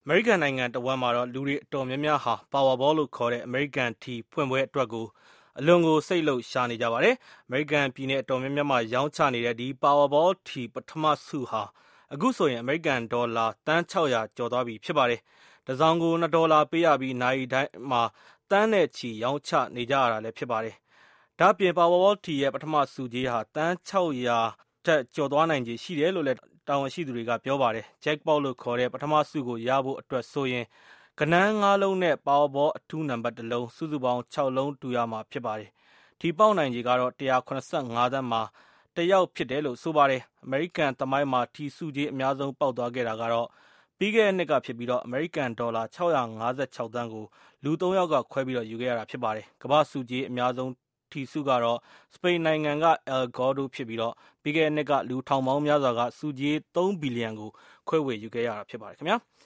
အမေရိကန်နိုင်ငံတဝန်းမှာတော့လူတွေအတော်များများဟာ Powerball လို့ခေါ်တဲ့အမေရိကန်ထီဖွင့်ပွဲအတွက်ကိုအလွန်ကိုစိတ်လှုပ်ရှားနေကြပါတယ်။ အမေရိကန်ပြည်နယ်အတော်များများမှာရောင်းချနေတဲ့ဒီ Powerball ထီပထမဆုဟာအခုဆိုရင်အမေရိကန်ဒေါ်လာသန်း 600 ကျော်သွားပြီဖြစ်ပါတယ်။ တစောင်ကို$2ပေးရပြီး နာရီတိုင်းမှာသန်းနဲ့ချီရောင်းချနေကြရတာလည်းဖြစ်ပါတယ်။ ဒါ့အပြင် Powerball ထီရဲ့ပထမဆုကြေးဟာသန်း 600 ထက်ကျော်သွားနိုင်ခြေရှိတယ်လို့လည်းတာဝန်ရှိသူတွေကပြောပါတယ်။ Jackpot လို့ခေါ်တဲ့ပထမဆုကိုရဖို့အတွက်ဆိုရင် ဂဏန်း ၅ လုံးနဲ့ Powerball အထူးနံပါတ် 1 လုံး စုစုပေါင်း 6 လုံးတူရမှာဖြစ်ပါတယ်။ ထီပေါက်နိုင်ခြေကတော့$175 သန်းမှာတစ်ယောက်ဖြစ်တယ်လို့ဆိုပါတယ်။ အမေရိကန်သမိုင်းမှာထီဆုကြေးအများဆုံးပေါက်သွားခဲ့တာကတော့ပြီးခဲ့တဲ့နှစ်ကဖြစ်ပြီး အမေရိကန်ဒေါ်လာ$656 သန်းကိုလူ 3 ယောက်ကခွဲယူခဲ့ရတာဖြစ်ပါတယ်။ ကမ္ဘာ့ဆုကြေးအများဆုံးထီဆုကတော့စပိန်နိုင်ငံက Al Gordo ဖြစ်ပြီး ပြီးခဲ့တဲ့နှစ်ကလူထောင်ပေါင်းများစွာကဆုကြေး$3 ဘီလီယံကိုခွဲဝေယူခဲ့ရတာဖြစ်ပါတယ်ခင်ဗျာ။